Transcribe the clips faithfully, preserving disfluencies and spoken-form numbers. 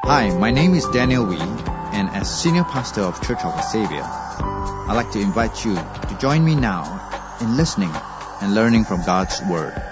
Hi, my name is Daniel Wee, and as Senior Pastor of Church of the Savior, I'd like to invite you to join me now in listening and learning from God's Word.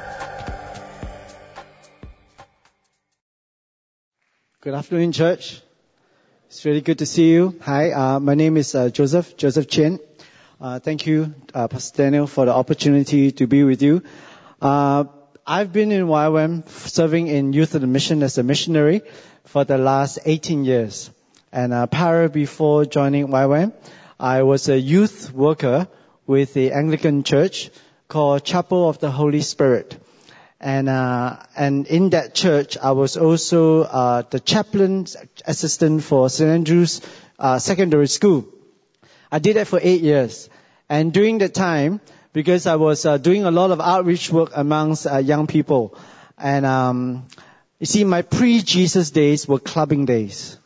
Good afternoon, church. It's really good to see you. Hi, uh, my name is uh, Joseph, Joseph Chen. Uh, thank you, uh, Pastor Daniel, for the opportunity to be with you. Uh, I've been in Y W A M serving in Youth of the Mission as a missionary for the last eighteen years. And uh, prior before joining Y W A M, I was a youth worker with the Anglican Church called Chapel of the Holy Spirit. And uh, and in that church, I was also uh, the chaplain assistant for Saint Andrew's uh, Secondary School. I did that for eight years. And during that time, because I was uh, doing a lot of outreach work amongst uh, young people, and um, you see, my pre-Jesus days were clubbing days.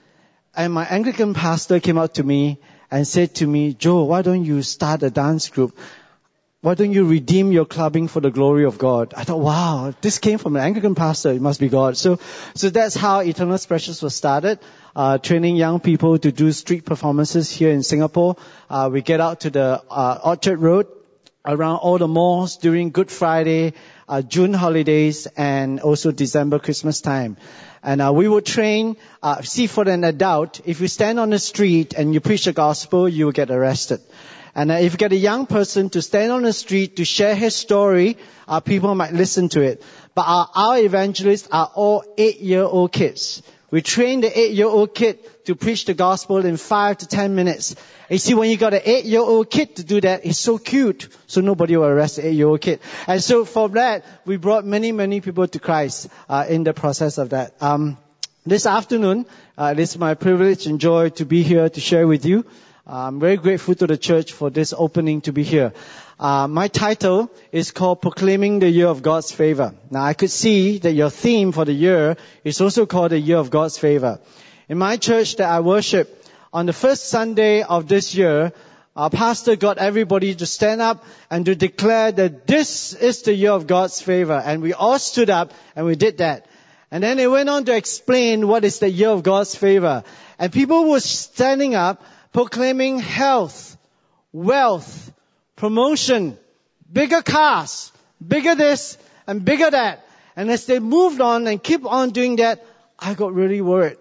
And my Anglican pastor came up to me and said to me, "Joe, why don't you start a dance group? Why don't you redeem your clubbing for the glory of God?" I thought, wow, this came from an Anglican pastor. It must be God. So, so that's how Eternal Expressions was started, uh, training young people to do street performances here in Singapore. Uh, we get out to the uh, Orchard Road, around all the malls during Good Friday, uh, June holidays, and also December, Christmas time. And uh, we would train, uh, see, for an adult, if you stand on the street and you preach the gospel, you will get arrested. And uh, if you get a young person to stand on the street to share his story, uh, people might listen to it. But our, our evangelists are all eight-year-old kids. We train the eight-year-old kid to preach the gospel in five to ten minutes. And you see, when you got an eight-year-old kid to do that, it's so cute. So nobody will arrest the eight-year-old kid. And so from that, we brought many, many people to Christ uh, in the process of that. Um, this afternoon, uh, it is my privilege and joy to be here to share with you. I'm very grateful to the church for this opening to be here. Uh, my title is called Proclaiming the Year of God's Favor. Now, I could see that your theme for the year is also called the Year of God's Favor. In my church that I worship, on the first Sunday of this year, our pastor got everybody to stand up and to declare that this is the year of God's favor. And we all stood up and we did that. And then he went on to explain what is the year of God's favor. And people were standing up proclaiming health, wealth, promotion, bigger cars, bigger this and bigger that. And as they moved on and keep on doing that, I got really worried.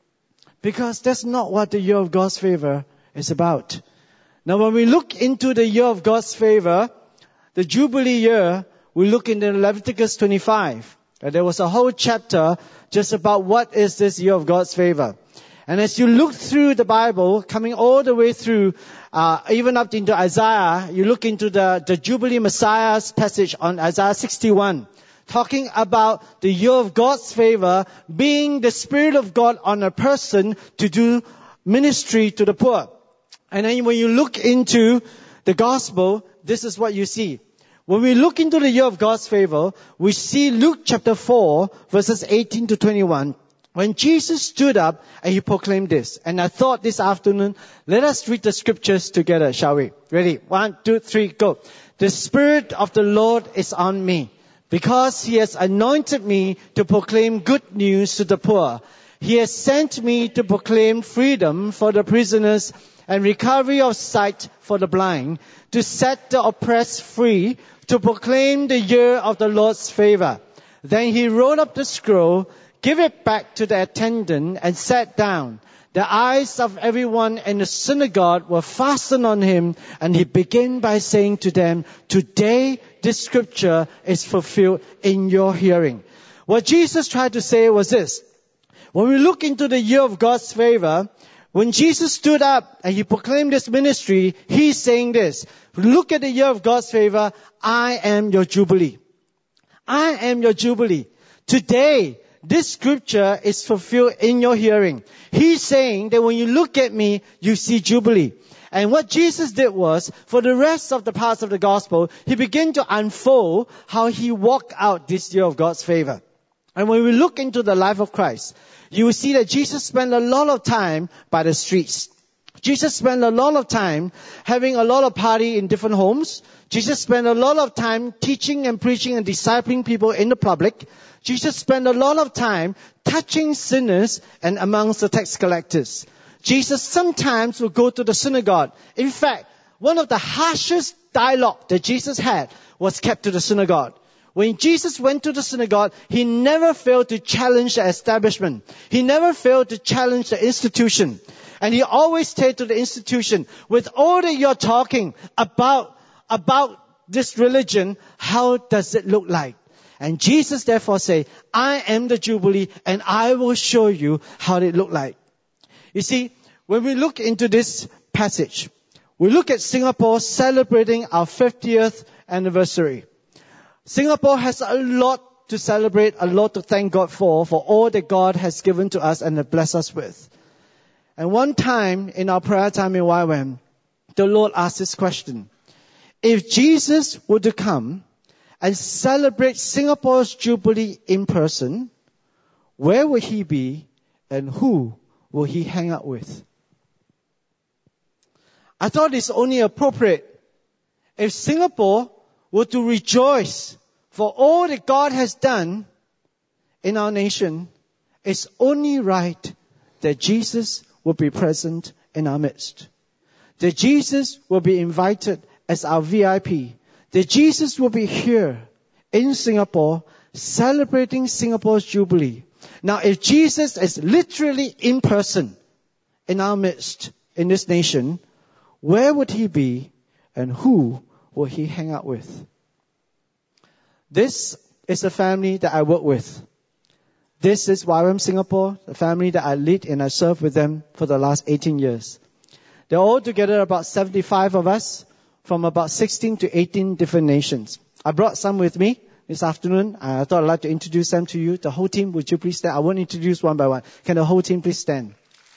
Because that's not what the year of God's favor is about. Now when we look into the year of God's favor, the Jubilee year, we look into Leviticus twenty-five. And there was a whole chapter just about what is this year of God's favor. And as you look through the Bible, coming all the way through, uh, even up into Isaiah, you look into the, the Jubilee Messiah's passage on Isaiah sixty-one, talking about the year of God's favor being the Spirit of God on a person to do ministry to the poor. And then when you look into the gospel, this is what you see. When we look into the year of God's favor, we see Luke chapter four, verses eighteen to twenty-one. When Jesus stood up and he proclaimed this. And I thought this afternoon, let us read the scriptures together, shall we? Ready? One, two, three, go. The Spirit of the Lord is on me, because he has anointed me to proclaim good news to the poor. He has sent me to proclaim freedom for the prisoners and recovery of sight for the blind, to set the oppressed free, to proclaim the year of the Lord's favor. Then he rolled up the scroll, gave it back to the attendant, and sat down. The eyes of everyone in the synagogue were fastened on him, and he began by saying to them, "Today this scripture is fulfilled in your hearing." What Jesus tried to say was this. When we look into the year of God's favor, when Jesus stood up and he proclaimed this ministry, he's saying this. Look at the year of God's favor. I am your Jubilee. I am your Jubilee. Today, this scripture is fulfilled in your hearing. He's saying that when you look at me, you see Jubilee. And what Jesus did was, for the rest of the parts of the gospel, he began to unfold how he walked out this year of God's favor. And when we look into the life of Christ, you will see that Jesus spent a lot of time by the streets. Jesus spent a lot of time having a lot of party in different homes. Jesus spent a lot of time teaching and preaching and discipling people in the public. Jesus spent a lot of time touching sinners and amongst the tax collectors. Jesus sometimes would go to the synagogue. In fact, one of the harshest dialogue that Jesus had was kept to the synagogue. When Jesus went to the synagogue, he never failed to challenge the establishment. He never failed to challenge the institution. And he always stayed to the institution. With all that you're talking about, about this religion, how does it look like? And Jesus therefore said, I am the Jubilee and I will show you how it look like. You see, when we look into this passage, we look at Singapore celebrating our fiftieth anniversary. Singapore has a lot to celebrate, a lot to thank God for, for all that God has given to us and blessed us with. And one time in our prayer time in Y WAM, the Lord asked this question. If Jesus were to come and celebrate Singapore's Jubilee in person, where would he be and who will he hang out with? I thought it's only appropriate if Singapore were to rejoice for all that God has done in our nation. It's only right that Jesus will be present in our midst. That Jesus will be invited as our V I P. That Jesus will be here in Singapore celebrating Singapore's Jubilee. Now, if Jesus is literally in person in our midst, in this nation, where would he be and who will he hang out with? This is a family that I work with. This is Y WAM Singapore, the family that I lead and I serve with them for the last eighteen years. They're all together about seventy-five of us from about sixteen to eighteen different nations. I brought some with me this afternoon. I thought I'd like to introduce them to you. The whole team, would you please stand? I won't introduce one by one. Can the whole team please stand?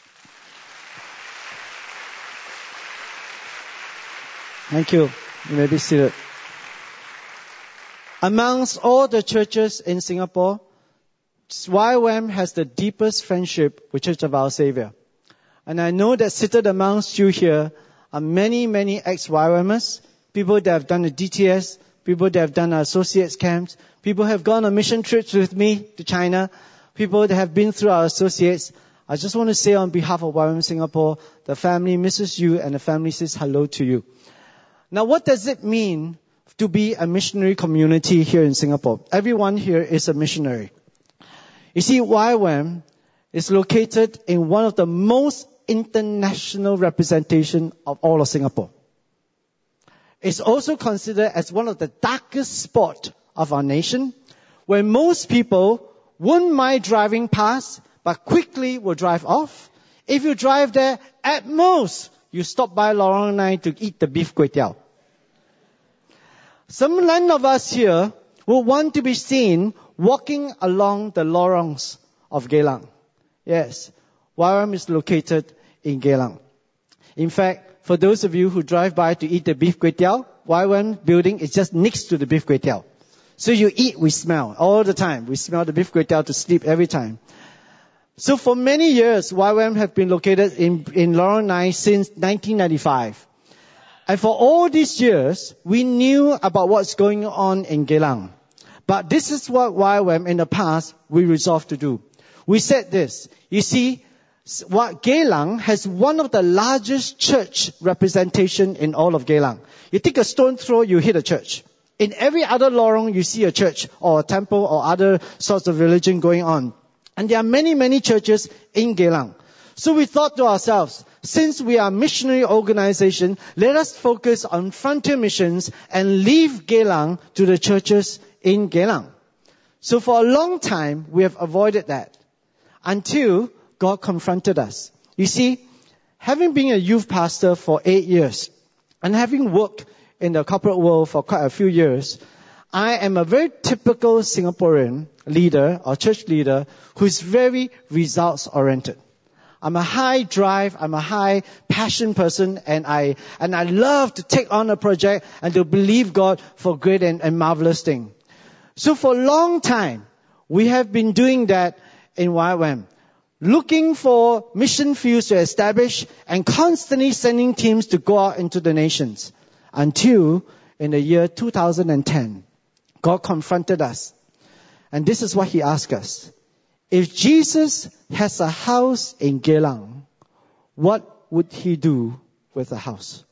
Thank you. You may be seated. Amongst all the churches in Singapore, Y WAM has the deepest friendship with Church of Our Saviour. And I know that seated amongst you here are many, many ex-Y WAMers, people that have done the D T S, people that have done our associates camps, people who have gone on mission trips with me to China, people that have been through our associates. I just want to say on behalf of Y WAM Singapore, the family misses you and the family says hello to you. Now, what does it mean to be a missionary community here in Singapore? Everyone here is a missionary. You see, Y WAM is located in one of the most international representation of all of Singapore. It's also considered as one of the darkest spots of our nation, where most people wouldn't mind driving past, but quickly will drive off. If you drive there, at most, you stop by Lorong nine to eat the beef kway teow. Some none of us here will want to be seen walking along the lorongs of Geylang. Yes, Y WAM is located in Geylang. In fact, for those of you who drive by to eat the beef kway teow, Y WAM building is just next to the beef kway teow. So you eat, we smell all the time. We smell the beef kway teow to sleep every time. So for many years, Y WAM have been located in, in Lorong nine since nineteen ninety-five. And for all these years, we knew about what's going on in Geylang. But this is what Y WAM in the past we resolved to do. We said this. You see, what Geylang has one of the largest church representation in all of Geylang. You take a stone throw, you hit a church. In every other lorong, you see a church or a temple or other sorts of religion going on. And there are many, many churches in Geylang. So we thought to ourselves, since we are a missionary organization, let us focus on frontier missions and leave Geylang to the churches in Geylang. So for a long time, we have avoided that until God confronted us. You see, having been a youth pastor for eight years and having worked in the corporate world for quite a few years, I am a very typical Singaporean leader or church leader who is very results oriented. I'm a high drive, I'm a high passion person, and I and I love to take on a project and to believe God for great and, and marvelous things. So for a long time, we have been doing that in Y WAM, looking for mission fields to establish and constantly sending teams to go out into the nations. Until in the year two thousand ten, God confronted us. And this is what he asked us. If Jesus has a house in Geylang, what would he do with the house?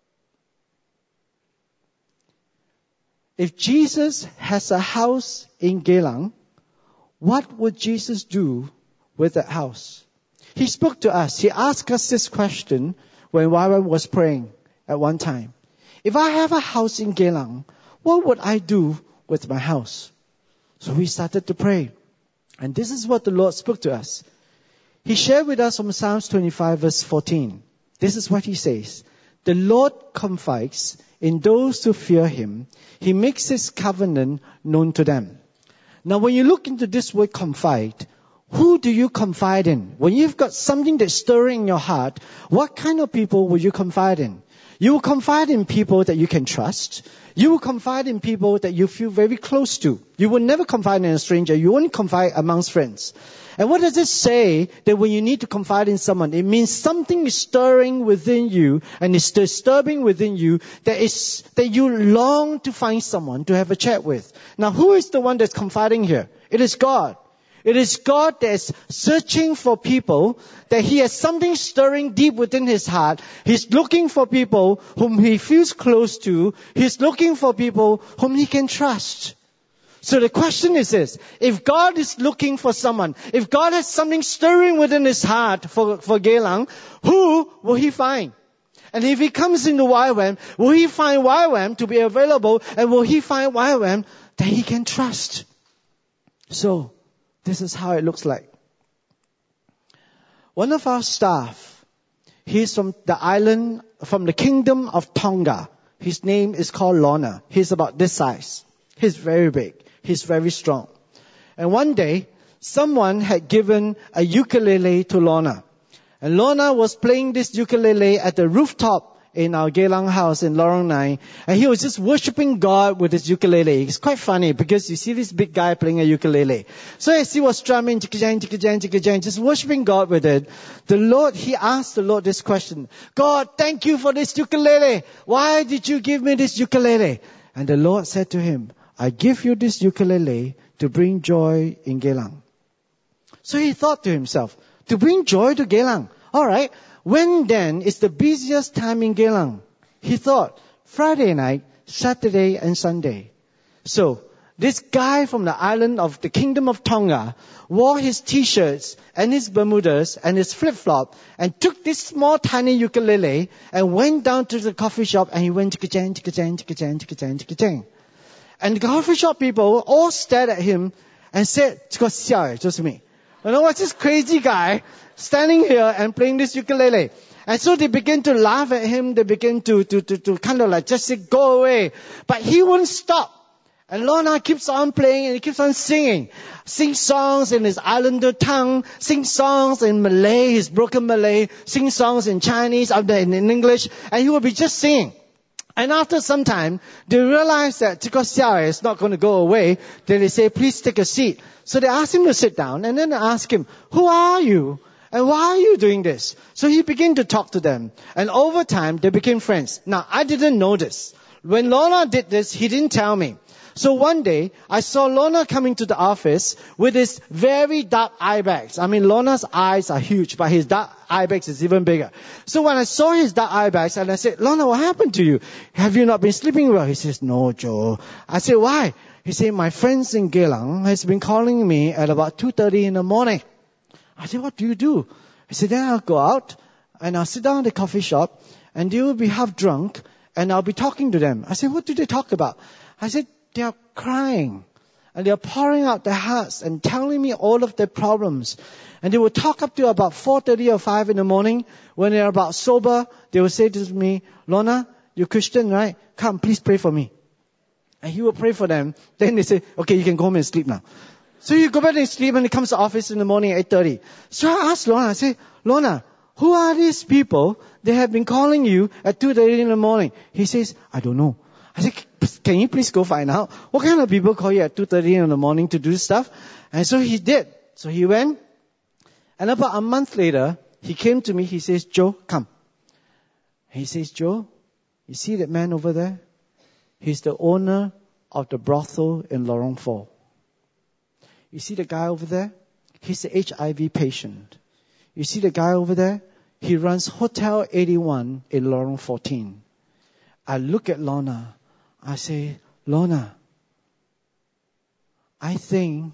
If Jesus has a house in Geylang, what would Jesus do with that house? He spoke to us. He asked us this question when Y WAM was praying at one time. If I have a house in Geylang, what would I do with my house? So we started to pray. And this is what the Lord spoke to us. He shared with us from Psalms twenty-five verse fourteen. This is what he says. The Lord confides in those who fear him. He makes his covenant known to them. Now when you look into this word confide, who do you confide in? When you've got something that's stirring in your heart, what kind of people will you confide in? You will confide in people that you can trust. You will confide in people that you feel very close to. You will never confide in a stranger. You won't confide amongst friends. And what does it say that when you need to confide in someone? It means something is stirring within you and is disturbing within you that is that you long to find someone to have a chat with. Now, who is the one that's confiding here? It is God. It is God that's searching for people, that he has something stirring deep within his heart. He's looking for people whom he feels close to. He's looking for people whom he can trust. So the question is this, if God is looking for someone, if God has something stirring within his heart for, for Geylang, who will he find? And if he comes into Y WAM, will he find Y WAM to be available, and will he find Y WAM that he can trust? So, this is how it looks like. One of our staff, he's from the island, from the kingdom of Tonga. His name is called Lorna. He's about this size. He's very big. He's very strong. And one day, someone had given a ukulele to Lorna. And Lorna was playing this ukulele at the rooftop in our Geylang house in Lorong nine. And he was just worshipping God with his ukulele. It's quite funny because you see this big guy playing a ukulele. So as he was strumming, just worshipping God with it, the Lord, he asked the Lord this question. God, thank you for this ukulele. Why did you give me this ukulele? And the Lord said to him, I give you this ukulele to bring joy in Geylang. So he thought to himself, to bring joy to Geylang. All right. When then is the busiest time in Geylang? He thought, Friday night, Saturday and Sunday. So, this guy from the island of the kingdom of Tonga wore his t-shirts and his Bermudas and his flip-flop and took this small tiny ukulele and went down to the coffee shop and he went chicka-chang, chicka-chang, chicka-chang, chicka-chang, chicka-chang. And the coffee shop people all stared at him and said, 这个笑诶，就是me. You know, what's this crazy guy standing here and playing this ukulele? And so they begin to laugh at him. They begin to, to, to, to kind of like just say, go away. But he won't stop. And Lorna keeps on playing and he keeps on singing. Sing songs in his islander tongue. Sing songs in Malay, his broken Malay. Sing songs in Chinese, in English. And he will be just singing. And after some time, they realize that 这个笑 is not going to go away. Then they say, please take a seat. So they ask him to sit down and then they ask him, who are you? And why are you doing this? So he began to talk to them. And over time, they became friends. Now, I didn't know this. When Lorna did this, he didn't tell me. So one day, I saw Lorna coming to the office with his very dark eye bags. I mean, Lorna's eyes are huge, but his dark eye bags is even bigger. So when I saw his dark eye bags, and I said, Lorna, what happened to you? Have you not been sleeping well? He says, no, Joe. I said, why? He said, my friends in Geylang has been calling me at about two thirty in the morning. I said, what do you do? He said, then I'll go out, and I'll sit down at the coffee shop, and they will be half drunk, and I'll be talking to them. I said, what do they talk about? I said, they are crying and they are pouring out their hearts and telling me all of their problems. And they will talk up to about four thirty or five in the morning. When they are about sober, they will say to me, Lorna, you're Christian, right? Come, please pray for me. And he will pray for them. Then they say, okay, you can go home and sleep now. So you go back and sleep and he comes to the office in the morning at eight thirty. So I asked Lorna, I say, Lorna, who are these people? They have been calling you at two thirty in the morning. He says, I don't know. I said, can you please go find out? What kind of people call you at two thirty in the morning to do stuff? And so he did. So he went. And about a month later, he came to me. He says, Joe, come. He says, Joe, you see that man over there? He's the owner of the brothel in Lorong four. You see the guy over there? He's an H I V patient. You see the guy over there? He runs Hotel eighty-one in Lorong fourteen. I look at Lorna. I say, Lorna, I think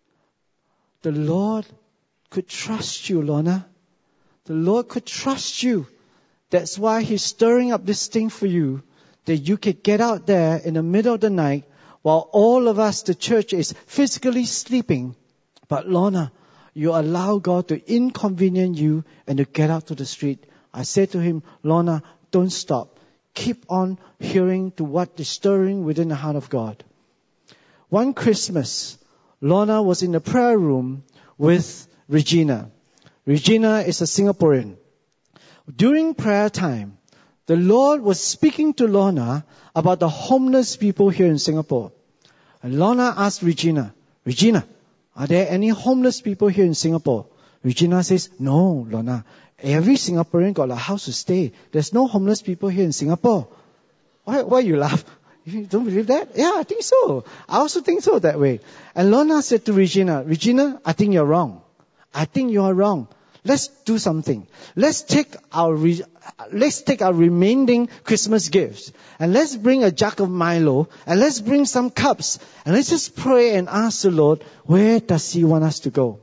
the Lord could trust you, Lorna. The Lord could trust you. That's why He's stirring up this thing for you, that you can get out there in the middle of the night while all of us, the church, is physically sleeping. But Lorna, you allow God to inconvenience you and to get out to the street. I said to him, Lorna, don't stop. Keep on hearing to what is stirring within the heart of God. One Christmas, Lorna was in the prayer room with Regina. Regina is a Singaporean. During prayer time, the Lord was speaking to Lorna about the homeless people here in Singapore. And Lorna asked Regina, Regina, are there any homeless people here in Singapore? Regina says, no, Lorna. Every Singaporean got a house to stay. There's no homeless people here in Singapore. Why, why you laugh? You don't believe that? Yeah, I think so. I also think so that way. And Lorna said to Regina, Regina, I think you're wrong. I think you are wrong. Let's do something. Let's take our re- let's take our remaining Christmas gifts and let's bring a jug of Milo and let's bring some cups and let's just pray and ask the Lord, where does He want us to go?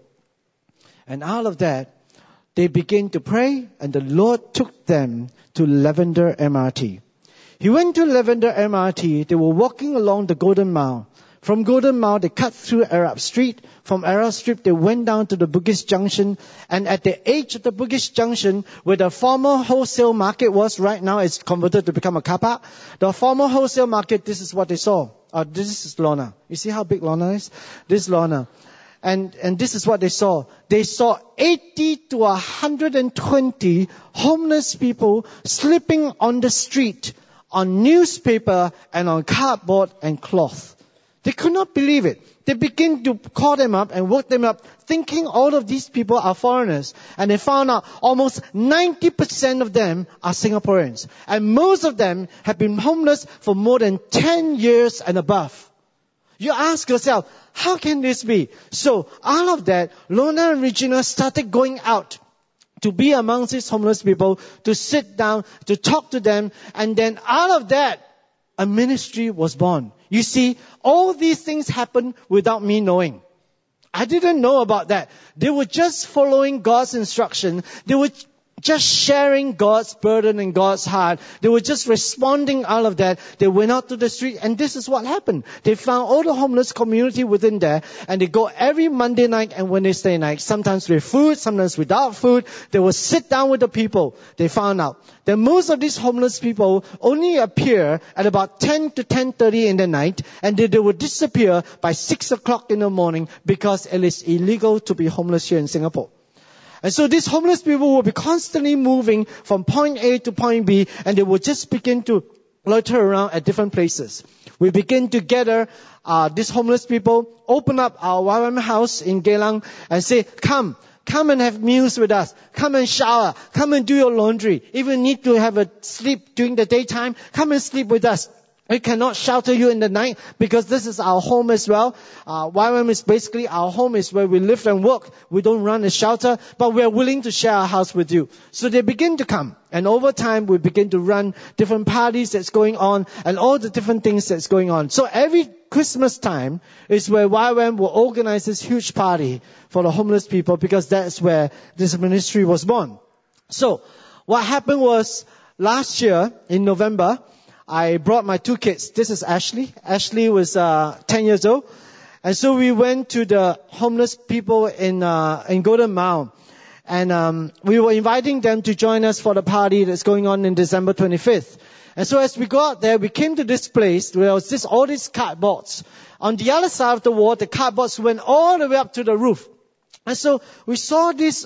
And out of that, they began to pray, and the Lord took them to Lavender M R T. He went to Lavender M R T. They were walking along the Golden Mile. From Golden Mile, they cut through Arab Street. From Arab Street, they went down to the Bugis Junction. And at the edge of the Bugis Junction, where the former wholesale market was, right now it's converted to become a car park. The former wholesale market, this is what they saw. Uh, this is Lorna. You see how big Lorna is? This is Lorna. And, and this is what they saw. They saw eighty to one hundred twenty homeless people sleeping on the street, on newspaper and on cardboard and cloth. They could not believe it. They began to call them up and work them up, thinking all of these people are foreigners. And they found out almost ninety percent of them are Singaporeans. And most of them have been homeless for more than ten years and above. You ask yourself, how can this be? So, out of that, Lorna and Regina started going out to be amongst these homeless people, to sit down, to talk to them, and then out of that, a ministry was born. You see, all these things happened without me knowing. I didn't know about that. They were just following God's instruction. They were just sharing God's burden and God's heart. They were just responding all of that. They went out to the street, and this is what happened. They found all the homeless community within there, and they go every Monday night and Wednesday night, sometimes with food, sometimes without food. They will sit down with the people. They found out that most of these homeless people only appear at about ten to ten thirty in the night, and they, they will disappear by six o'clock in the morning because it is illegal to be homeless here in Singapore. And so these homeless people will be constantly moving from point A to point B, and they will just begin to loiter around at different places. We begin to gather uh, these homeless people, open up our Y W A M house in Geylang and say, come, come and have meals with us. Come and shower. Come and do your laundry. If you need to have a sleep during the daytime, come and sleep with us. We cannot shelter you in the night because this is our home as well. Uh, Y W A M is basically our home, is where we live and work. We don't run a shelter, but we are willing to share our house with you. So they begin to come. And over time, we begin to run different parties that's going on and all the different things that's going on. So every Christmas time is where Y W A M will organize this huge party for the homeless people, because that's where this ministry was born. So what happened was, last year in November, I brought my two kids. This is Ashley. Ashley was uh, ten years old. And so we went to the homeless people in uh, in Golden Mile. And um, we were inviting them to join us for the party that's going on in December twenty-fifth. And so as we got there, we came to this place where there was this, all these cardboards. On the other side of the wall, the cardboards went all the way up to the roof. And so we saw this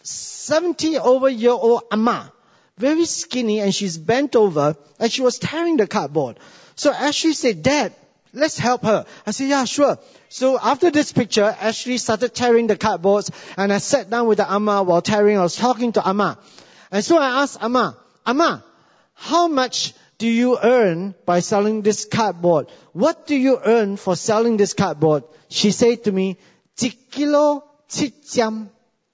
seventy-over-year-old Amma, very skinny, and she's bent over, and she was tearing the cardboard. So Ashley said, Dad, let's help her. I said, yeah, sure. So after this picture, Ashley started tearing the cardboards, and I sat down with the Amma while tearing. I was talking to Amma. And so I asked Amma, Amma, how much do you earn by selling this cardboard? What do you earn for selling this cardboard? She said to me, 一 kilo 七針,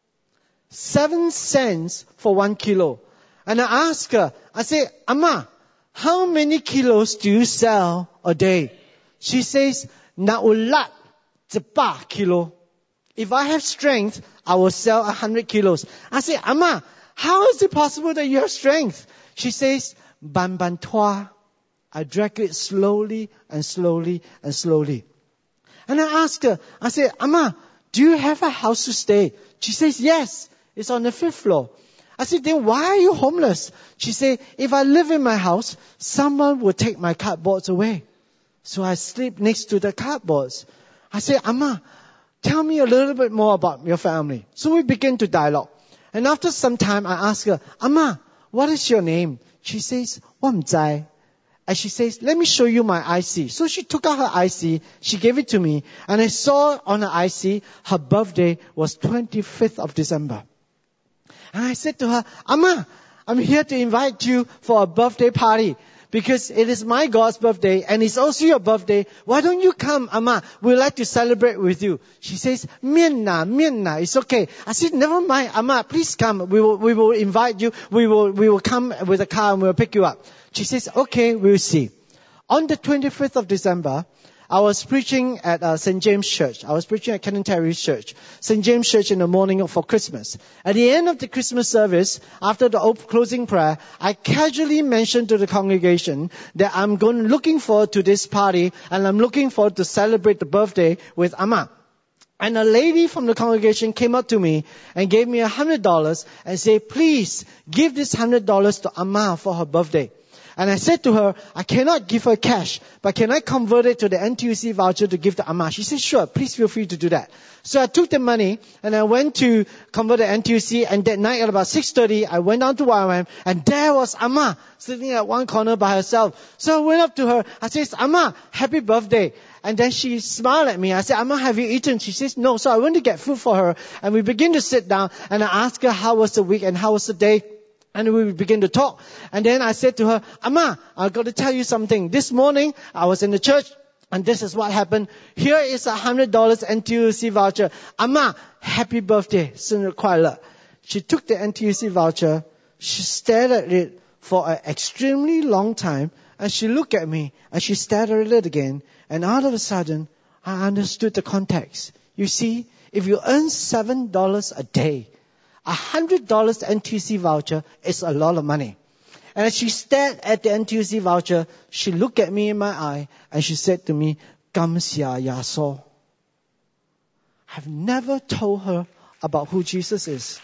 seven cents for one kilo. And I asked her, I said, Amma, how many kilos do you sell a day? She says, Naulat zepa kilo. If I have strength, I will sell a hundred kilos. I said, Amma, how is it possible that you have strength? She says, Ban ban toa. I drag it slowly and slowly and slowly. And I asked her, I said, Amma, do you have a house to stay? She says, yes, it's on the fifth floor. I said, then why are you homeless? She said, if I live in my house, someone will take my cardboards away. So I sleep next to the cardboards. I said, Amma, tell me a little bit more about your family. So we begin to dialogue. And after some time, I asked her, Amma, what is your name? She says, Wam Zai. And she says, let me show you my I C. So she took out her I C, she gave it to me, and I saw on her I C, her birthday was twenty-fifth of December. And I said to her, Amma, I'm here to invite you for a birthday party because it is my God's birthday and it's also your birthday. Why don't you come, Amma? We'd like to celebrate with you. She says, Mian na, mian na, it's okay. I said, never mind, Amma, please come. We will, we will invite you. We will, we will come with a car and we'll pick you up. She says, okay, we'll see. On the twenty-fifth of December, I was preaching at uh, Saint James Church. I was preaching at Cannon Terry's church. Saint James Church in the morning for Christmas. At the end of the Christmas service, after the op- closing prayer, I casually mentioned to the congregation that I'm going looking forward to this party and I'm looking forward to celebrate the birthday with Amma. And a lady from the congregation came up to me and gave me a hundred dollars and said, please give this hundred dollars to Amma for her birthday. And I said to her, I cannot give her cash, but can I convert it to the N T U C voucher to give to Amma? She said, sure, please feel free to do that. So I took the money and I went to convert the N T U C, and that night at about six thirty, I went down to Y W A M and there was Amma sitting at one corner by herself. So I went up to her, I said, Amma, happy birthday. And then she smiled at me. I said, Amma, have you eaten? She says, no. So I went to get food for her and we began to sit down and I asked her how was the week and how was the day. And we began to talk. And then I said to her, Amma, I've got to tell you something. This morning, I was in the church, and this is what happened. Here is a one hundred dollars N T U C voucher. Amma, happy birthday. 生日快乐. She took the N T U C voucher. She stared at it for an extremely long time. And she looked at me, and she stared at it again. And all of a sudden, I understood the context. You see, if you earn seven dollars a day, a one hundred dollars N T U C voucher is a lot of money. And as she stared at the N T U C voucher, she looked at me in my eye and she said to me, Kam sia ya so. I've never told her about who Jesus is.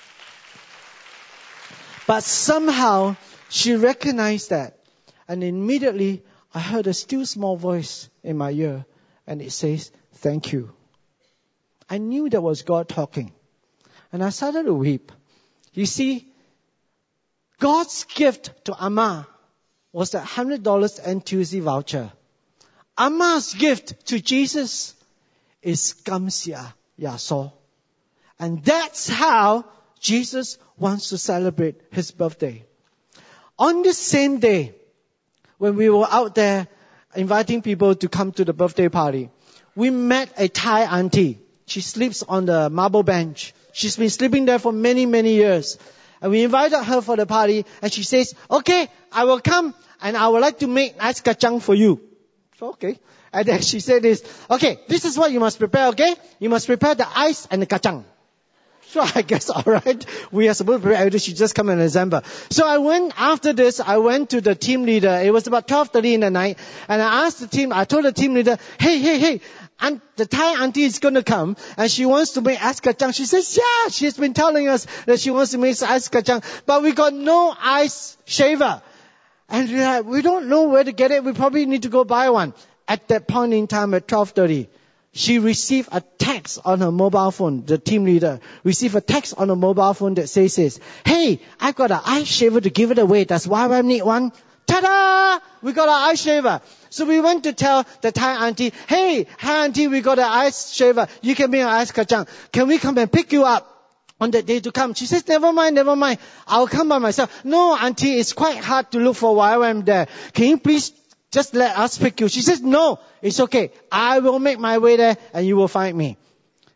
But somehow she recognized that. And immediately I heard a still small voice in my ear and it says, thank you. I knew that was God talking. And I started to weep. You see, God's gift to Amma was that one hundred dollars N T U C voucher. Amma's gift to Jesus is Kamsia Yaso. And that's how Jesus wants to celebrate his birthday. On the same day, when we were out there inviting people to come to the birthday party, we met a Thai auntie. She sleeps on the marble bench. She's been sleeping there for many, many years. And we invited her for the party and she says, okay, I will come and I would like to make ice kacang for you. So, okay. And then she said this, okay, this is what you must prepare, okay? You must prepare the ice and the kacang. So I guess, alright, we are supposed to prepare everything. She just come and assemble. So I went, after this, I went to the team leader. It was about twelve thirty in the night. And I asked the team, I told the team leader, hey, hey, hey, and the Thai auntie is going to come and she wants to make ice kacang. She says, yeah, she's been telling us that she wants to make ice kacang, but we got no ice shaver. And we're like, we don't know where to get it. We probably need to go buy one. At that point in time at twelve thirty, she received a text on her mobile phone. The team leader received a text on her mobile phone that says this, hey, I've got an ice shaver to give it away. Does Y W A M need one? Ta-da! We got an ice shaver. So we went to tell the Thai auntie, hey, Thai auntie, we got an ice shaver. You can make an ice kacang. Can we come and pick you up on that day to come? She says, never mind, never mind. I'll come by myself. No, auntie, it's quite hard to look for Y W A M there. Can you please just let us pick you? She says, no, it's okay. I will make my way there and you will find me.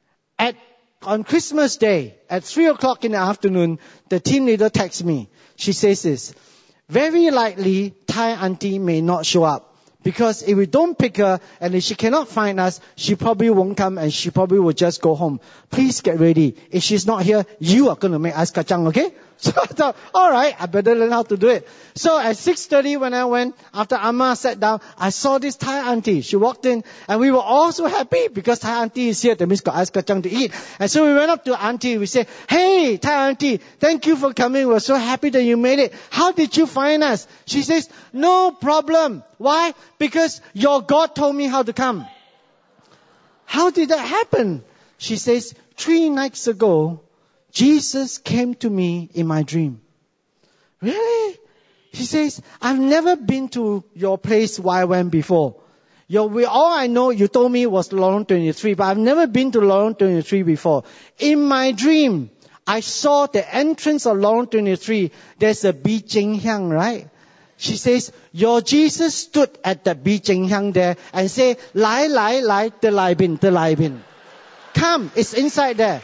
At, on Christmas Day, at three o'clock in the afternoon, the team leader texts me. She says this, very likely Thai auntie may not show up. Because if we don't pick her and if she cannot find us, she probably won't come and she probably will just go home. Please get ready. If she's not here, you are going to make ice kacang, okay? So I thought, alright, I better learn how to do it. So at six thirty when I went, after Amma sat down, I saw this Thai auntie. She walked in and we were all so happy because Thai auntie is here. That means got ice kacang to eat. And so we went up to auntie. We said, hey, Thai auntie, thank you for coming. We're so happy that you made it. How did you find us? She says, no problem. Why? Because your God told me how to come. How did that happen? She says, three nights ago, Jesus came to me in my dream. Really? She says, I've never been to your place where I went before. Your, we, all I know you told me was Lorong twenty-three, but I've never been to Lorong twenty-three before. In my dream, I saw the entrance of Lorong twenty-three. There's a Bi Jing Hyang, right? She says, your Jesus stood at the Bi Jing Hyang there and said, Lai, Lai, Lai, De Lai Bin, De Lai Bin. Come, it's inside there.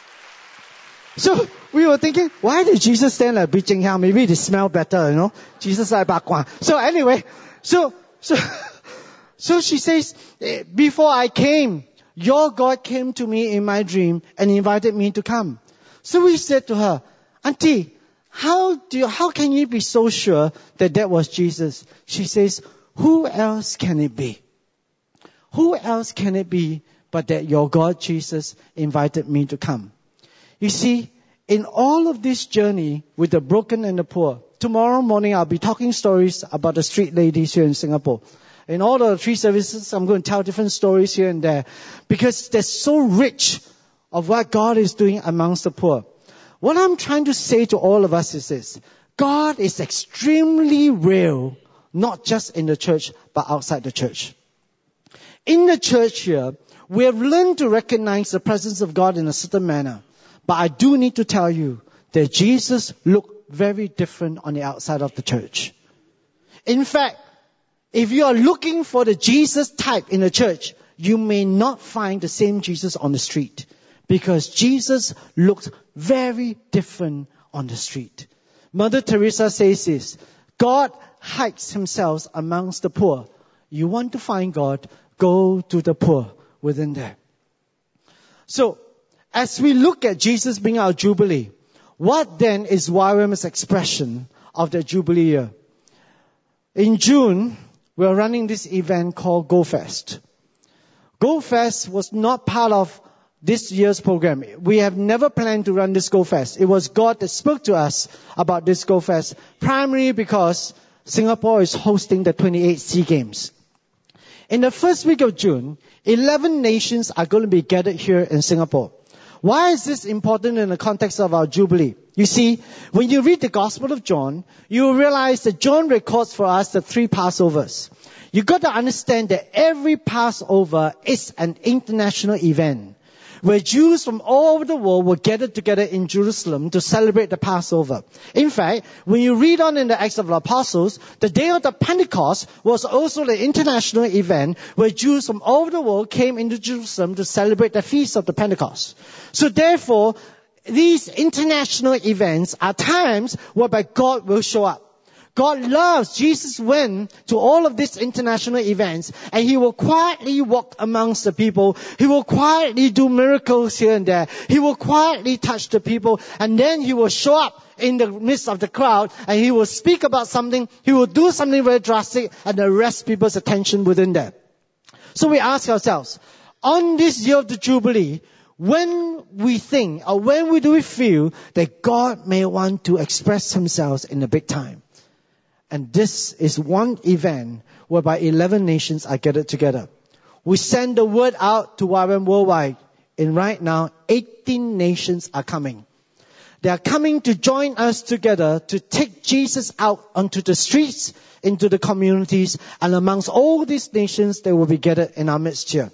So we were thinking, why did Jesus stand at Bi Jing Hyang? Maybe it smell better, you know. Jesus like bak kwa. So anyway, so so so she says, before I came, your God came to me in my dream and invited me to come. So we said to her, Auntie, how do you, how can you be so sure that that was Jesus? She says, who else can it be? Who else can it be but that your God Jesus invited me to come? You see, in all of this journey with the broken and the poor, tomorrow morning I'll be talking stories about the street ladies here in Singapore. In all the three services, I'm going to tell different stories here and there because they're so rich of what God is doing amongst the poor. What I'm trying to say to all of us is this. God is extremely real, not just in the church, but outside the church. In the church here, we have learned to recognize the presence of God in a certain manner. But I do need to tell you that Jesus looked very different on the outside of the church. In fact, if you are looking for the Jesus type in the church, you may not find the same Jesus on the street. Because Jesus looked very different on the street. Mother Teresa says this, God hides himself amongst the poor. You want to find God, go to the poor within there. So, as we look at Jesus being our Jubilee, what then is Y W A M's expression of the Jubilee year? In June, we're running this event called Go Fest. Go Fest was not part of this year's program. We have never planned to run this Go Fest. It was God that spoke to us about this Go Fest, primarily because Singapore is hosting the twenty-eighth SEA Games. In the first week of June, eleven nations are going to be gathered here in Singapore. Why is this important in the context of our Jubilee? You see, when you read the Gospel of John, you will realize that John records for us the three Passovers. You've got to understand that every Passover is an international event, where Jews from all over the world were gathered together in Jerusalem to celebrate the Passover. In fact, when you read on in the Acts of the Apostles, the day of the Pentecost was also the international event where Jews from all over the world came into Jerusalem to celebrate the feast of the Pentecost. So therefore, these international events are times whereby God will show up. God loves, Jesus went to all of these international events and He will quietly walk amongst the people. He will quietly do miracles here and there. He will quietly touch the people and then He will show up in the midst of the crowd and He will speak about something. He will do something very drastic and arrest people's attention within there. So we ask ourselves, on this year of the Jubilee, when we think or when we do we feel that God may want to express Himself in the big time? And this is one event whereby eleven nations are gathered together. We send the word out to Y W A M worldwide. And right now, eighteen nations are coming. They are coming to join us together to take Jesus out onto the streets, into the communities, and amongst all these nations, they will be gathered in our midst here.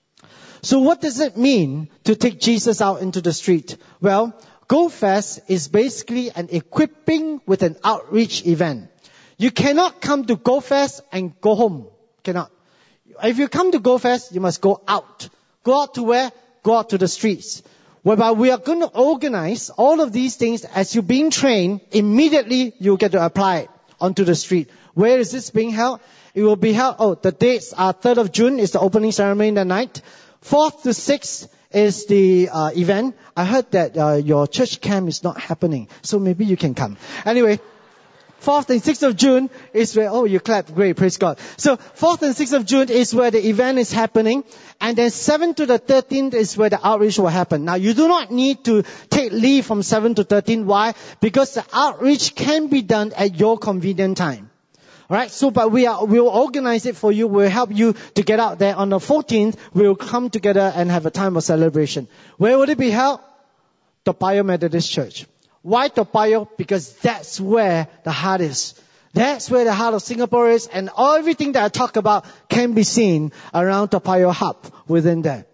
So what does it mean to take Jesus out into the street? Well, Go Fest is basically an equipping with an outreach event. You cannot come to Go Fest and go home. Cannot. If you come to Go Fest, you must go out. Go out to where? go out to the streets, whereby we are going to organize all of these things. As you're being trained, immediately you get to apply it onto the street. Where is this being held? It will be held, oh, the dates are third of June is the opening ceremony that night. fourth to sixth is the uh, event. I heard that uh, your church camp is not happening, so maybe you can come. Anyway, fourth and sixth of June is where, oh, you clapped, great, praise God. So fourth and sixth of June is where the event is happening. And then seventh to the thirteenth is where the outreach will happen. Now, you do not need to take leave from seventh to thirteenth. Why? Because the outreach can be done at your convenient time. Alright, so but we are, we'll organize it for you. We'll help you to get out there. On the fourteenth, we'll come together and have a time of celebration. Where would it be held? Toa Payoh Methodist Church. Why Toa Payoh? Because that's where the heart is. That's where the heart of Singapore is, and everything that I talk about can be seen around Toa Payoh Hub within there.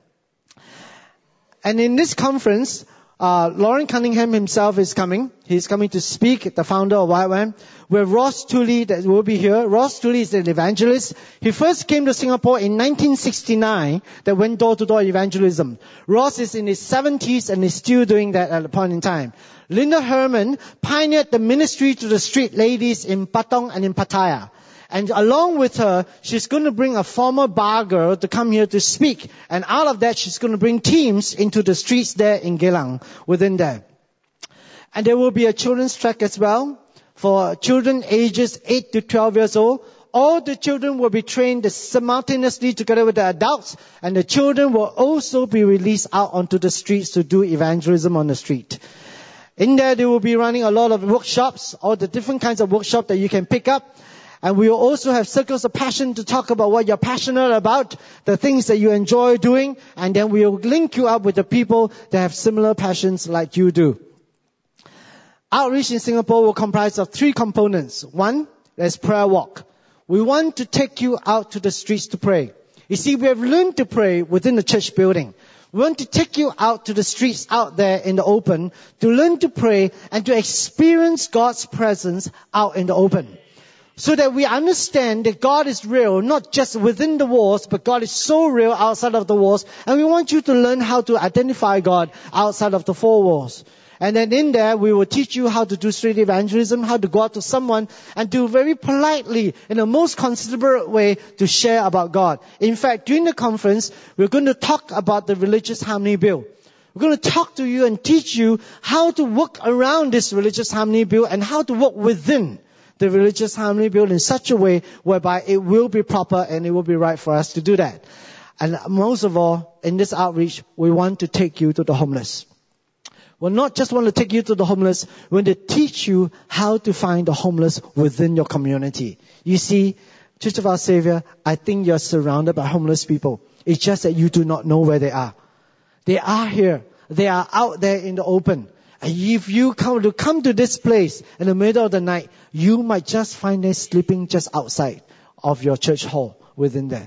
And in this conference, Uh, Lauren Cunningham himself is coming. He's coming to speak, the founder of Y WAM. Where Ross Tooley that will be here. Ross Tooley is an evangelist. He first came to Singapore in nineteen sixty-nine that went door-to-door evangelism. Ross is in his seventies and is still doing that at a point in time. Linda Herman pioneered the ministry to the street ladies in Patong and in Pattaya. And along with her, she's going to bring a former bar girl to come here to speak. And out of that, she's going to bring teams into the streets there in Geylang, within there. And there will be a children's track as well for children ages eight to twelve years old. All the children will be trained simultaneously together with the adults. And the children will also be released out onto the streets to do evangelism on the street. In there, they will be running a lot of workshops, all the different kinds of workshops that you can pick up. And we will also have circles of passion to talk about what you're passionate about, the things that you enjoy doing, and then we will link you up with the people that have similar passions like you do. Outreach in Singapore will comprise of three components. One, there's prayer walk. We want to take you out to the streets to pray. You see, we have learned to pray within the church building. We want to take you out to the streets out there in the open to learn to pray and to experience God's presence out in the open. So that we understand that God is real, not just within the walls, but God is so real outside of the walls. And we want you to learn how to identify God outside of the four walls. And then in there, we will teach you how to do street evangelism, how to go out to someone and do very politely, in the most considerate way, to share about God. In fact, during the conference, we're going to talk about the Religious Harmony Bill. We're going to talk to you and teach you how to work around this Religious Harmony Bill and how to work within the Religious Harmony Bill in such a way whereby it will be proper and it will be right for us to do that. And most of all, in this outreach, we want to take you to the homeless. We'll not just want to take you to the homeless, we want to teach you how to find the homeless within your community. You see, Church of Our Savior, I think you're surrounded by homeless people. It's just that you do not know where they are. They are here. They are out there in the open. And if you come to come to this place in the middle of the night, you might just find them sleeping just outside of your church hall within there.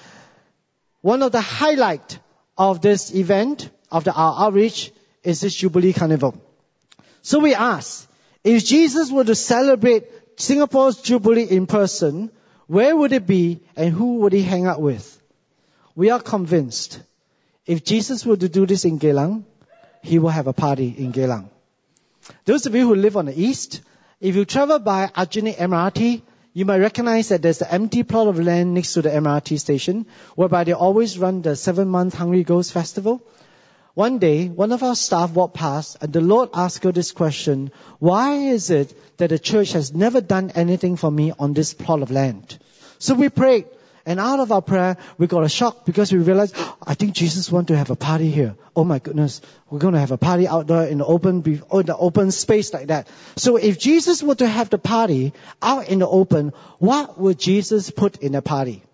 One of the highlights of this event, of the, our outreach, is this Jubilee Carnival. So we ask, if Jesus were to celebrate Singapore's Jubilee in person, where would it be and who would he hang out with? We are convinced, if Jesus were to do this in Geylang, he will have a party in Geylang. Those of you who live on the east, if you travel by Aljunied M R T, you might recognize that there's an empty plot of land next to the M R T station, whereby they always run the seven-month Hungry Ghost Festival. One day, one of our staff walked past, and the Lord asked her this question: why is it that the church has never done anything for me on this plot of land? So we prayed. And out of our prayer, we got a shock because we realized, oh, I think Jesus wants to have a party here. Oh my goodness, we're going to have a party out there in the open, in the open space like that. So if Jesus were to have the party out in the open, what would Jesus put in a party?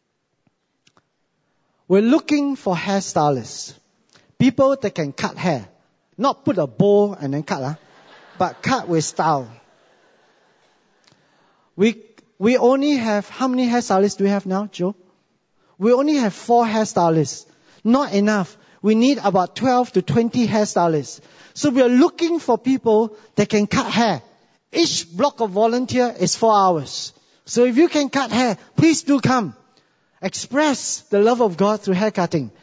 We're looking for hairstylists, people that can cut hair, not put a bow and then cut, huh? But cut with style. We We only have, how many hairstylists do we have now, Joe? We only have four hairstylists. Not enough. We need about twelve to twenty hairstylists. So we are looking for people that can cut hair. Each block of volunteer is four hours. So if you can cut hair, please do come. Express the love of God through hair cutting.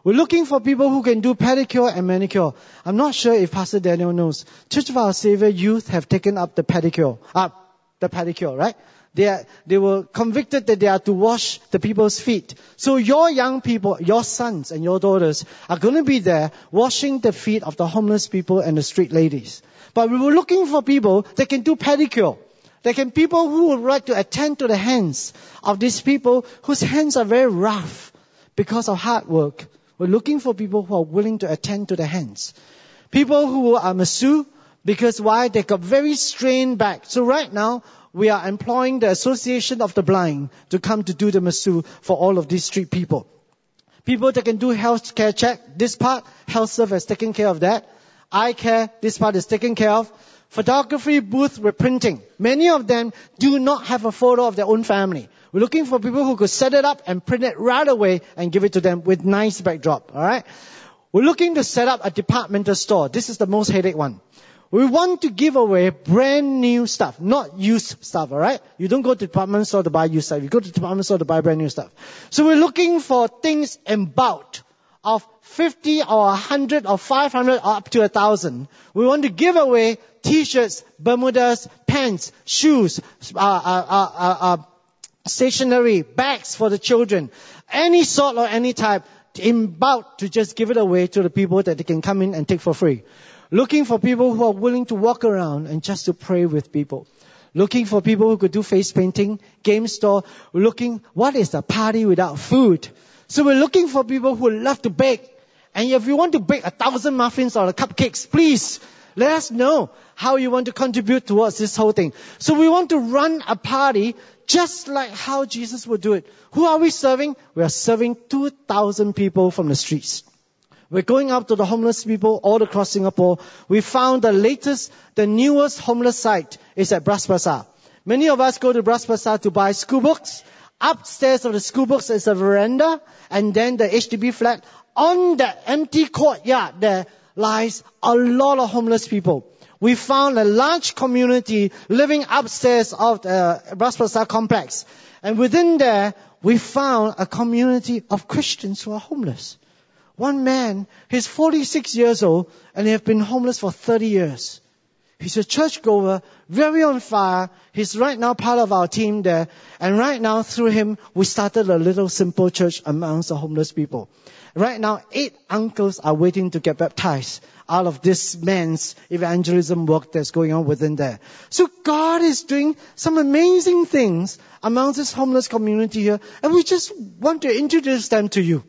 We're looking for people who can do pedicure and manicure. I'm not sure if Pastor Daniel knows. Church of Our Savior youth have taken up the pedicure, uh, the pedicure, right? They are, they were convicted that they are to wash the people's feet. So your young people, your sons and your daughters are going to be there washing the feet of the homeless people and the street ladies. But we were looking for people that can do pedicure. That can people who would like to attend to the hands of these people whose hands are very rough because of hard work. We're looking for people who are willing to attend to the hands. People who are masseur because why? They got very strained back. So right now, we are employing the Association of the Blind to come to do the masseur for all of these street people. People that can do health care check. This part, health service is taking care of that. Eye care, this part is taken care of. Photography booth reprinting. Many of them do not have a photo of their own family. We're looking for people who could set it up and print it right away and give it to them with nice backdrop. All right. We're looking to set up a departmental store. This is the most headache one. We want to give away brand new stuff, not used stuff, alright? You don't go to the department store to buy used stuff. You go to the department store to buy brand new stuff. So we're looking for things in bulk of fifty or one hundred or five hundred or up to one thousand. We want to give away t-shirts, bermudas, pants, shoes, uh, uh, uh, uh, uh, stationery, bags for the children. Any sort or any type in bulk to just give it away to the people that they can come in and take for free. Looking for people who are willing to walk around and just to pray with people. Looking for people who could do face painting, game store. We're looking, what is a party without food? So we're looking for people who love to bake. And if you want to bake a thousand muffins or cupcakes, please let us know how you want to contribute towards this whole thing. So we want to run a party just like how Jesus would do it. Who are we serving? We are serving two thousand people from the streets. We're going out to the homeless people all across Singapore. We found the latest, the newest homeless site is at Bras Basah. Many of us go to Bras Basah to buy school books. Upstairs of the school books is a veranda, and then the H D B flat. On the empty courtyard there lies a lot of homeless people. We found a large community living upstairs of the Bras Basah complex. And within there, we found a community of Christians who are homeless. One man, he's forty-six years old, and they have been homeless for thirty years. He's a churchgoer, very on fire. He's right now part of our team there. And right now, through him, we started a little simple church amongst the homeless people. Right now, eight uncles are waiting to get baptized out of this man's evangelism work that's going on within there. So God is doing some amazing things amongst this homeless community here. And we just want to introduce them to you.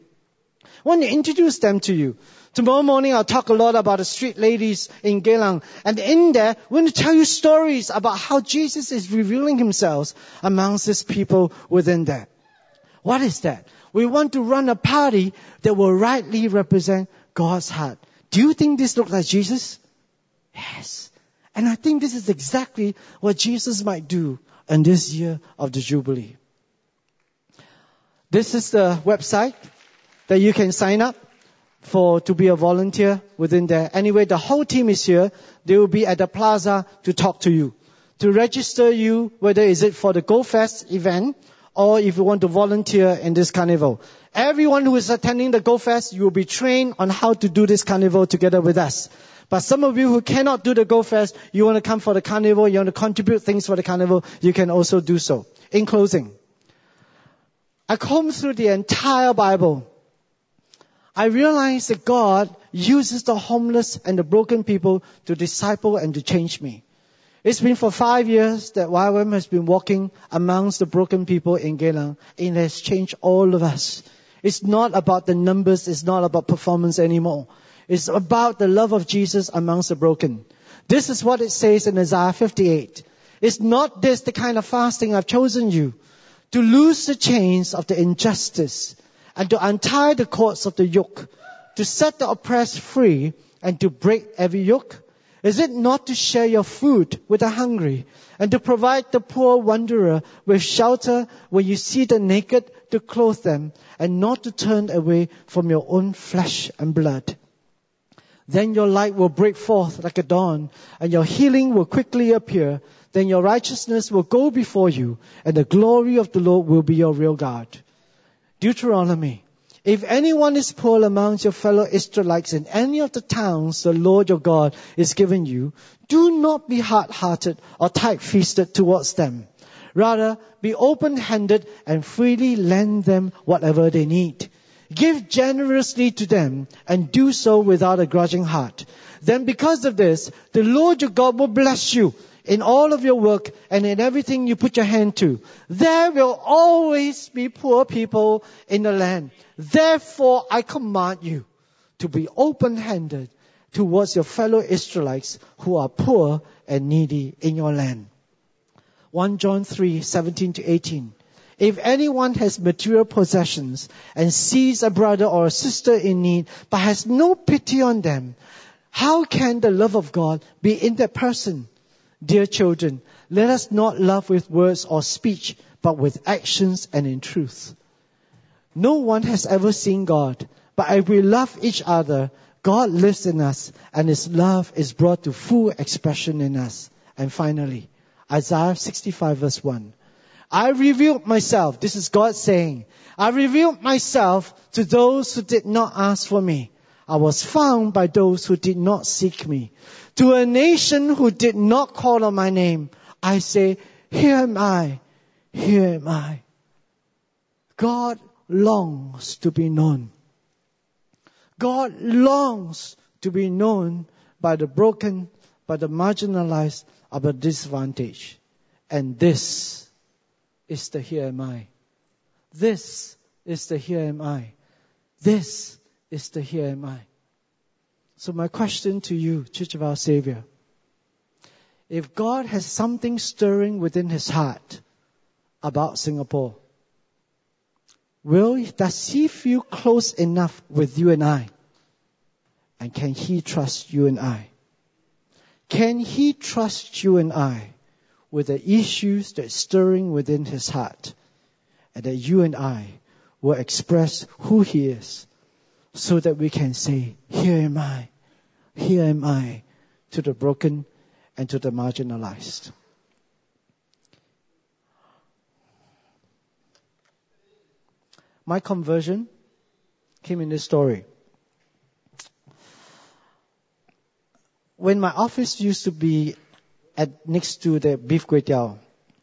I want to introduce them to you. Tomorrow morning, I'll talk a lot about the street ladies in Geylang. And in there, we're going to tell you stories about how Jesus is revealing himself amongst these people within there. What is that? We want to run a party that will rightly represent God's heart. Do you think this looks like Jesus? Yes. And I think this is exactly what Jesus might do in this year of the Jubilee. This is the website that you can sign up for to be a volunteer within there. Anyway, the whole team is here. They will be at the plaza to talk to you, to register you, whether is it for the Go Fest event or if you want to volunteer in this carnival. Everyone who is attending the Go Fest, you will be trained on how to do this carnival together with us. But some of you who cannot do the Go Fest, you want to come for the carnival, you want to contribute things for the carnival, you can also do so. In closing, I combed through the entire Bible. I realized that God uses the homeless and the broken people to disciple and to change me. It's been for five years that Y W A M has been walking amongst the broken people in Geylang. It has changed all of us. It's not about the numbers. It's not about performance anymore. It's about the love of Jesus amongst the broken. This is what it says in Isaiah fifty-eight. It's not this the kind of fasting I've chosen you to loose the chains of the injustice and to untie the cords of the yoke, to set the oppressed free and to break every yoke? Is it not to share your food with the hungry and to provide the poor wanderer with shelter when you see the naked, to clothe them and not to turn away from your own flesh and blood? Then your light will break forth like a dawn and your healing will quickly appear. Then your righteousness will go before you and the glory of the Lord will be your rear guard. Deuteronomy If anyone is poor amongst your fellow Israelites in any of the towns the Lord your God is giving you, do not be hard-hearted or tight-fisted towards them. Rather, be open-handed and freely lend them whatever they need. Give generously to them and do so without a grudging heart. Then because of this, the Lord your God will bless you in all of your work and in everything you put your hand to. There will always be poor people in the land. Therefore, I command you to be open-handed towards your fellow Israelites who are poor and needy in your land. First John three, seventeen to eighteen. If anyone has material possessions and sees a brother or a sister in need, but has no pity on them, how can the love of God be in that person? Dear children, let us not love with words or speech, but with actions and in truth. No one has ever seen God, but if we love each other, God lives in us, and His love is brought to full expression in us. And finally, Isaiah sixty-five verse one. I revealed myself, this is God saying, I revealed myself to those who did not ask for me. I was found by those who did not seek me. To a nation who did not call on my name, I say, here am I, here am I. God longs to be known. God longs to be known by the broken, by the marginalized, by the disadvantaged. And this is the here am I. This is the here am I. This is the here am I. So my question to you, Church of Our Savior, if God has something stirring within His heart about Singapore, will, does He feel close enough with you and I? And can He trust you and I? Can He trust you and I with the issues that are stirring within His heart, and that you and I will express who He is, so that we can say, here am I, here am I, to the broken and to the marginalized. My conversion came in this story. When my office used to be at next to the beef kway teow,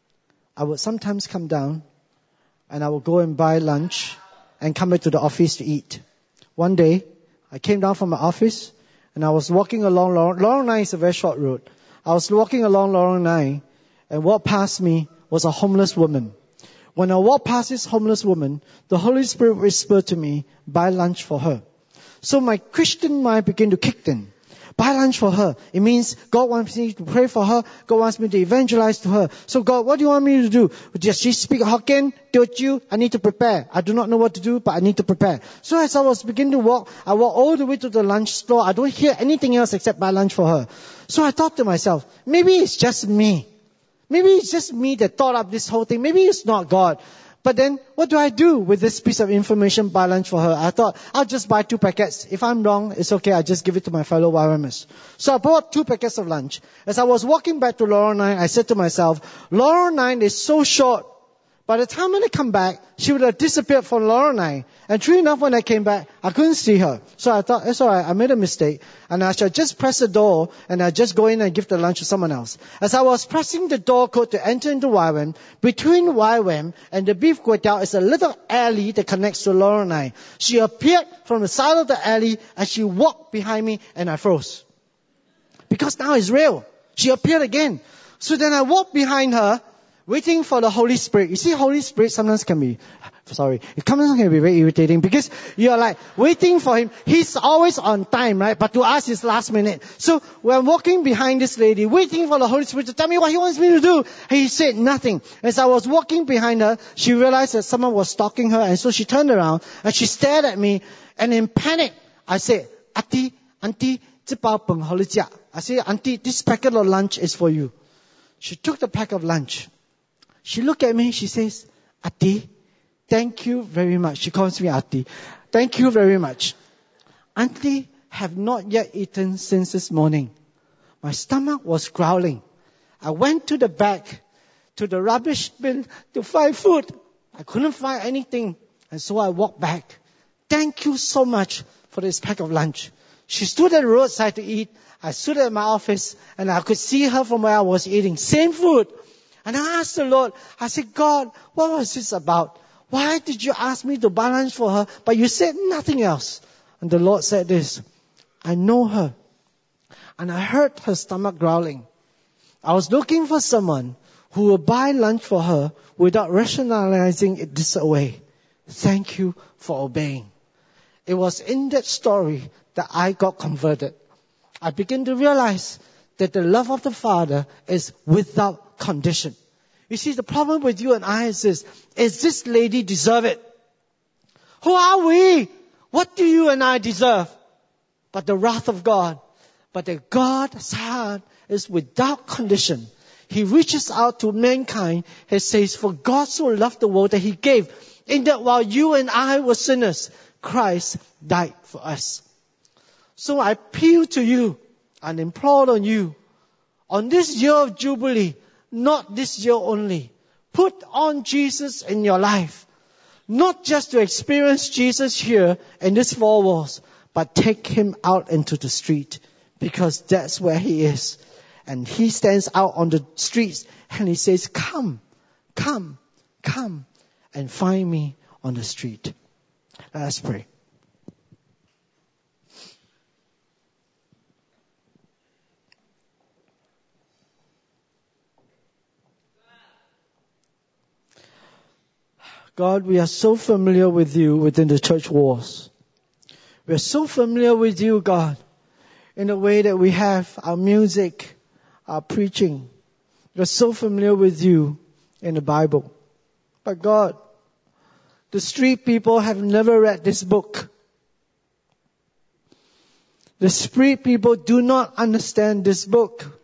I would sometimes come down and I would go and buy lunch and come back to the office to eat. One day, I came down from my office and I was walking along Lorong, Lorong nine is a very short road. I was walking along Lorong nine, and what passed me was a homeless woman. When I walked past this homeless woman, the Holy Spirit whispered to me, buy lunch for her. So my Christian mind began to kick in. Buy lunch for her. It means God wants me to pray for her. God wants me to evangelize to her. So God, what do you want me to do? Does she speak Hokkien? Teochew? I need to prepare. I do not know what to do, but I need to prepare. So as I was beginning to walk, I walked all the way to the lunch store. I don't hear anything else except buy lunch for her. So I thought to myself, maybe it's just me. Maybe it's just me that thought up this whole thing. Maybe it's not God. But then, what do I do with this piece of information, buy lunch for her? I thought, I'll just buy two packets. If I'm wrong, it's okay. I just give it to my fellow Y W A Mers. So I bought two packets of lunch. As I was walking back to Lorong nine, I said to myself, Lorong nine is so short. By the time when I come back, she would have disappeared from Lorong nine. And true enough, when I came back, I couldn't see her. So I thought, it's alright, I made a mistake. And I should just press the door, and I just go in and give the lunch to someone else. As I was pressing the door code to enter into Y W A M, between Y W A M and the beef kway teow is a little alley that connects to Lorong nine. She appeared from the side of the alley, and she walked behind me, and I froze. Because now it's real. She appeared again. So then I walked behind her, waiting for the Holy Spirit. You see, Holy Spirit sometimes can be, sorry, it sometimes can be very irritating because you're like waiting for Him. He's always on time, right? But to us, it's last minute. So when I'm walking behind this lady, waiting for the Holy Spirit to tell me what He wants me to do, He said nothing. As I was walking behind her, she realized that someone was stalking her, and so she turned around and she stared at me, and in panic, I said, Auntie, Auntie, 这包饭好你吃. I said, Auntie, this packet of lunch is for you. She took the pack of lunch. She looked at me, she says, Ati, thank you very much. She calls me Ati. Thank you very much. Auntie have not yet eaten since this morning. My stomach was growling. I went to the back, to the rubbish bin to find food. I couldn't find anything. And so I walked back thank you so much for this pack of lunch. She stood at the roadside to eat. I stood at my office and I could see her from where I was eating. Same food. And I asked the Lord, I said, God, what was this about? Why did you ask me to buy lunch for her, but you said nothing else? And the Lord said this, I know her. And I heard her stomach growling. I was looking for someone who will buy lunch for her without rationalizing it this way. Thank you for obeying. It was in that story that I got converted. I began to realize that the love of the Father is without condition. You see, the problem with you and I is this. Is this lady deserve it? Who are we? What do you and I deserve? But the wrath of God. But the God's heart is without condition. He reaches out to mankind. He says, for God so loved the world that He gave. In that while you and I were sinners, Christ died for us. So I appeal to you and implore on you, on this year of Jubilee, not this year only, put on Jesus in your life. Not just to experience Jesus here in these four walls, but take Him out into the street, because that's where He is. And He stands out on the streets and He says, come, come, come and find me on the street. Let us pray. God, we are so familiar with You within the church walls. We are so familiar with You, God, in the way that we have our music, our preaching. We are so familiar with You in the Bible. But God, the street people have never read this book. The street people do not understand this book.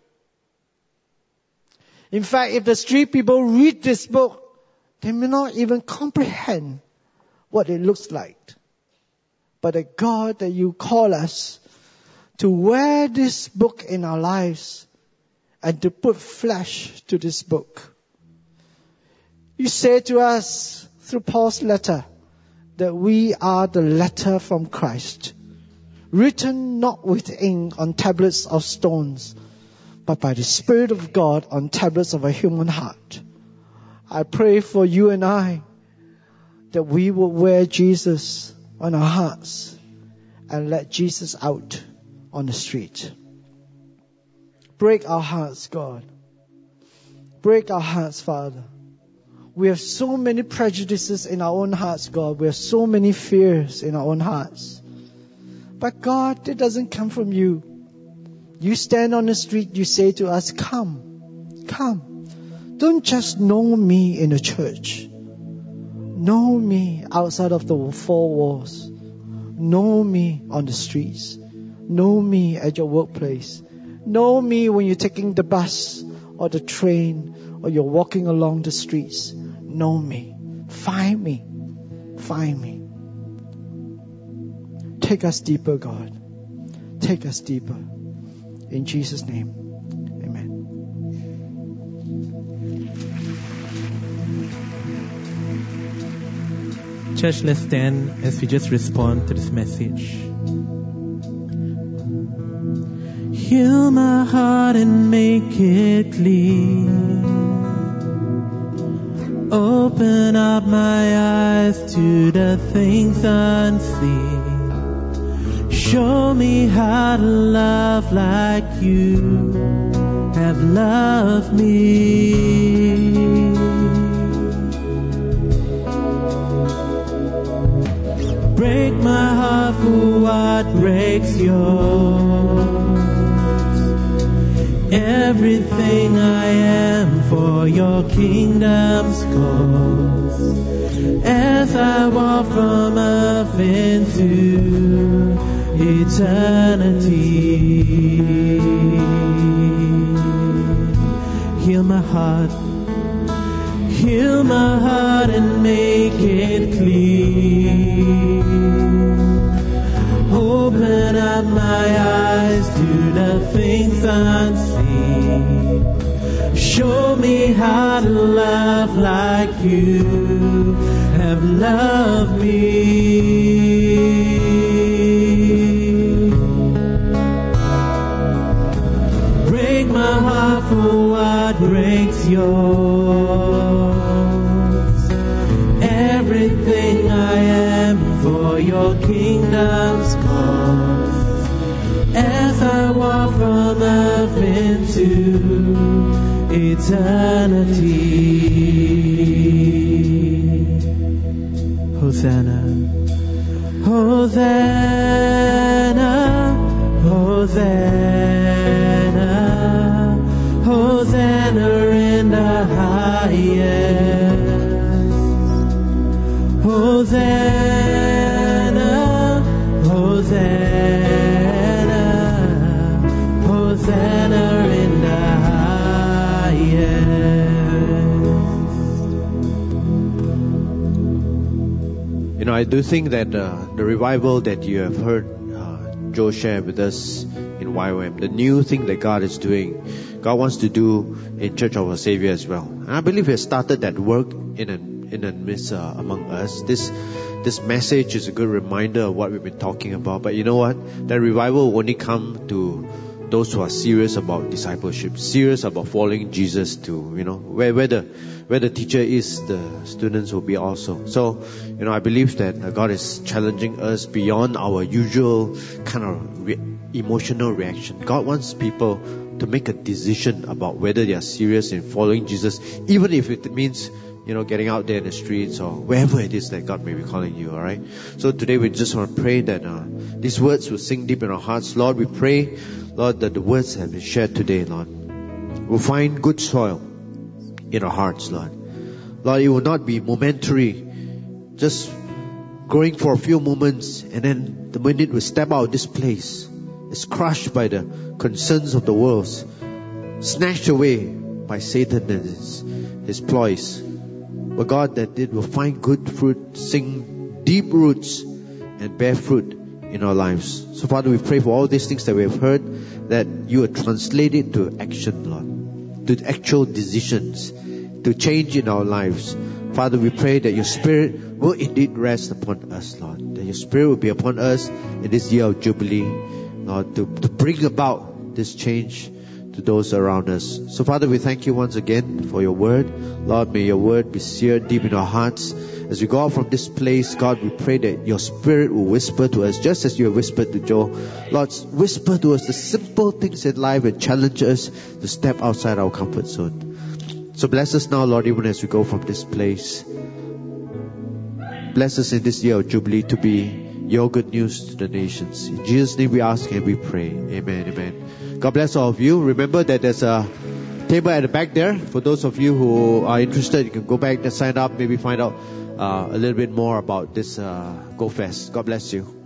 In fact, if the street people read this book, they may not even comprehend what it looks like. But the God that You call us to wear this book in our lives and to put flesh to this book. You say to us through Paul's letter that we are the letter from Christ, written not with ink on tablets of stones, but by the Spirit of God on tablets of a human heart. I pray for you and I that we will wear Jesus on our hearts and let Jesus out on the street. Break our hearts, God. Break our hearts, Father. We have so many prejudices in our own hearts, God. We have so many fears in our own hearts. But God, it doesn't come from You. You stand on the street, You say to us, come, come. Don't just know Me in the church. Know Me outside of the four walls. Know Me on the streets. Know Me at your workplace. Know Me when you're taking the bus or the train or you're walking along the streets. Know Me. Find Me. Find Me. Take us deeper, God. Take us deeper. In Jesus' name. Church, let's stand as we just respond to this message. Heal my heart and make it clean. Open up my eyes to the things unseen. Show me how to love like You have loved me. Break my heart for what breaks Yours. Everything I am for Your kingdom's cause. As I walk from earth into eternity. Heal my heart. Heal my heart and make it clean. Open up my eyes to the things unseen. Show me how to love like You have loved me. heart breaks yours. Everything I am for your kingdom's cause. As I walk from earth into eternity. Hosanna, Hosanna, Hosanna, Hosanna in the highest. Hosanna, Hosanna, Hosanna in the highest. You know, I do think that uh, the revival that you have heard uh, Joe share with us in Y W A M, the new thing that God is doing, God wants to do in Church of Our Savior as well. And I believe He has started that work in an, in the midst uh, among us. This this message is a good reminder of what we've been talking about. But you know what? That revival will only come to those who are serious about discipleship, serious about following Jesus to, you know, where, where the where the teacher is, the students will be also. So, you know, I believe that uh, God is challenging us beyond our usual kind of re- emotional reaction. God wants people to make a decision about whether they are serious in following Jesus, even if it means, you know, getting out there in the streets or wherever it is that God may be calling you, alright? So today we just want to pray that uh, these words will sink deep in our hearts. Lord, we pray, Lord, that the words that have been shared today, Lord, will find good soil in our hearts, Lord. Lord, it will not be momentary, just growing for a few moments, and then the minute we step out of this place, it's crushed by the concerns of the world, snatched away by Satan and his, his ploys. But God, that it will find good fruit, sink deep roots, and bear fruit in our lives. So Father, we pray for all these things that we have heard, that you will translate it to action, Lord, to actual decisions, to change in our lives. Father, we pray that your Spirit will indeed rest upon us, Lord, that your Spirit will be upon us in this year of Jubilee, Lord, to, to bring about this change to those around us. So Father, we thank you once again for your word. Lord, may your word be seared deep in our hearts. As we go out from this place, God, we pray that your Spirit will whisper to us, just as you have whispered to Joe. Lord, whisper to us the simple things in life and challenge us to step outside our comfort zone. So bless us now, Lord, even as we go from this place. Bless us in this year of Jubilee to be your good news to the nations. In Jesus' name we ask and we pray. Amen, amen. God bless all of you. Remember that there's a table at the back there. For those of you who are interested, you can go back and sign up, maybe find out uh, a little bit more about this uh, Go Fest. God bless you.